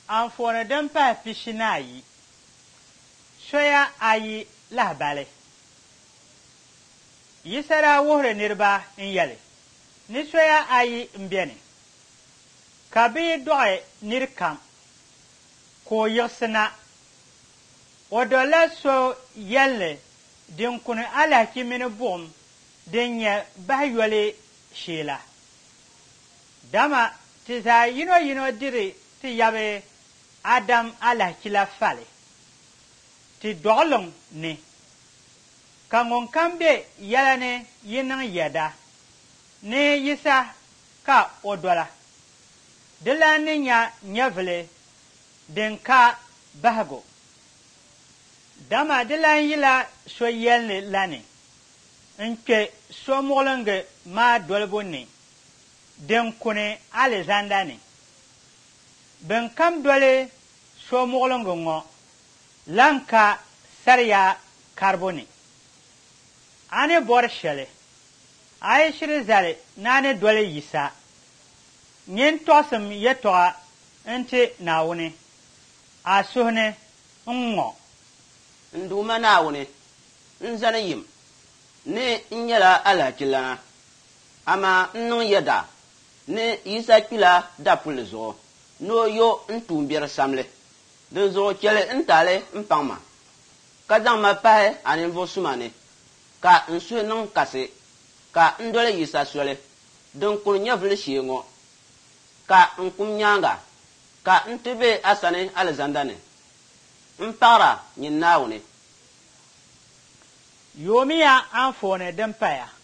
anfooni din pahi pishi ni ayi. Soya ayi lahabali. Yisa daa wuhiri niriba n-yɛli. Ni soya ayi m-beni. Ka bia dɔɣi niri kam ka o yiɣisi na. O dɔla so yɛlli din kuni alahiki mini buɣum din nyɛ bahiyɔli shee la. Dama ti zaa yino yino diri ti yabi Adam alahiki la fali. Ti dɔɣiliŋ ni. Ka ŋun kam be yɛla ni yi niŋ yɛda ni yisa ka o dɔla. Di lan ni nya nyɛvili din ka bahigu. Dama di lan yila so yɛlli la ni n-kpe so muɣilingi maa dolibu ni din kuni alizanda ni. Bin kam doli so muɣilingi ŋɔ lan ka sariya karibu ni. A ni bɔri shɛli. A yi shiri zali ni a ni doli yisa. Nyin tɔɣisim yɛltɔɣa n-ti Naawuni. A suhi ni n-ŋɔ. Nduuma Naawuni, n-zani yim, ni n-nyɛla alahiki lana, amaa n-niŋ yɛda ni yisa kpila dapuli zuɣu, ni o yo n-tuumbiɛri samli, din zuɣu chɛli n-taali n-paŋ ma, ka zaŋ ma pahi a ninvuɣu suma ni, ka n suhi niŋ kasi, ka n doli yisa soli, din kuni nyɛvili shee ŋɔ, ka n kum nyaaŋa, ka n ti be a sani alizanda ni. N paɣira nyin Naawuni. Yoomiya anfooni din paya.